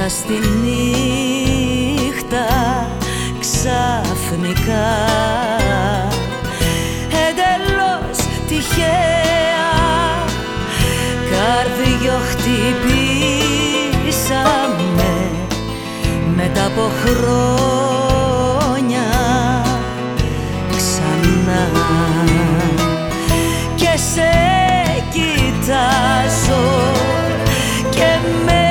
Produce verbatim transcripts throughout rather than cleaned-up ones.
Μέσα στη νύχτα ξαφνικά, εντελώς τυχαία, καρδιό χτυπήσαμε μετά από χρόνια ξανά. Και σε κοιτάζω και με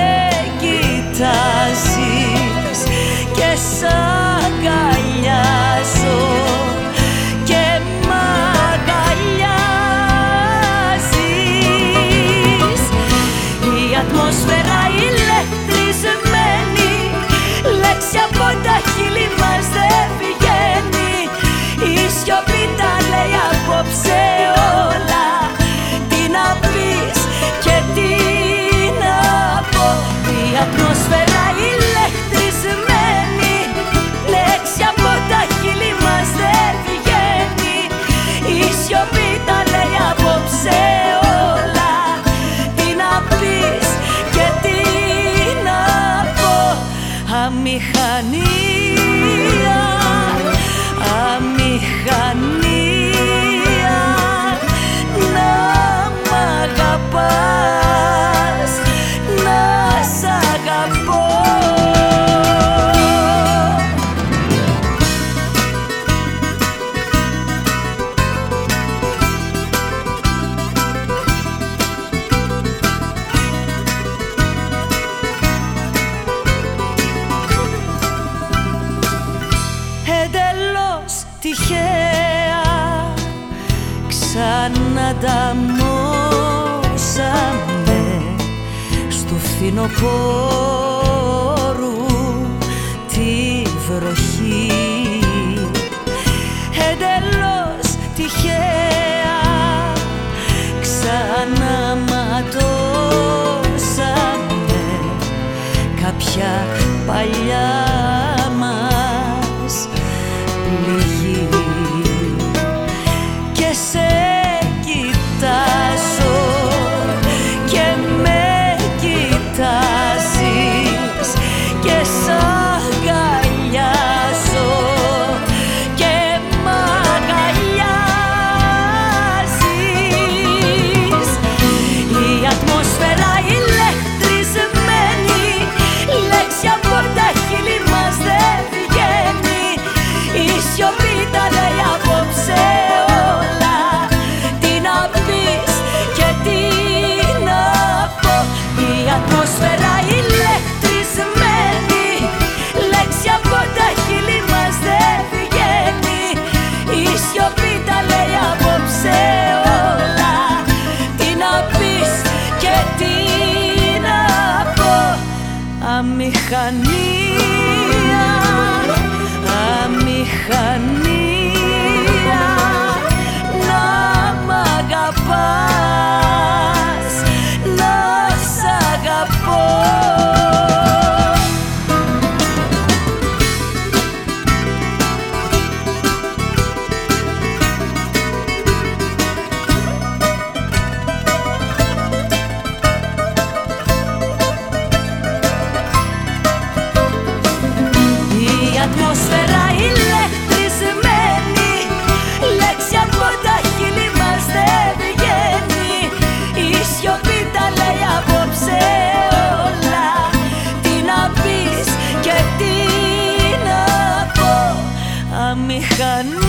κοιτάζεις και σ' αγκαλιάζω και μ' αγκαλιάζεις. Η ατμόσφαιρα ηλεκτρισμένη, λέξη από τα χείλη μας δεν βγαίνει. Η σιωπή τα λέει απόψε όλα, τι να πεις και τι να πω. Η ατμόσφαιρα ηλεκτρισμένη, λέξη από τα χείλη μας δεν βγαίνει. Η σιωπή τα λέει απόψε όλα, τι να πεις και τι να πω. Αμηχανία, αμηχανία, να μ' αγαπάς, να σ' αγαπώ. Εντελώς τυχαία ξανανταμώσαμε στου φθινοπόρου τη βροχή. Εντελώς τυχαία ξαναματώσαμε κάποια παλιά μας πληγή. Και σε κοιτάζω και με κοιτάζεις και σ' αγκαλιάζω και μ' αγκαλιάζεις. Η ατμόσφαιρα ηλεκτρισμένη, λέξη από τα χείλη μας δεν βγαίνει. Η σιωπή τα λέει απόψε όλα, τι να πεις και τι να πω. Η ατμόσφαιρα ηλεκτρισμένη, λέξη από τα χείλη μας δεν βγαίνει. Η σιωπή τα λέει απόψε όλα, τι να πεις και τι να πω. Αμηχανία, αμηχανία, να μ' αγαπάς, να σ' αγαπώ. Η ατμόσφαιρα ηλεκτρισμένη, λέξη από τα χείλη μας δεν βγαίνει. Η σιωπή τα λέει απόψε όλα, τι να πεις και τι να πω. Αμηχανία.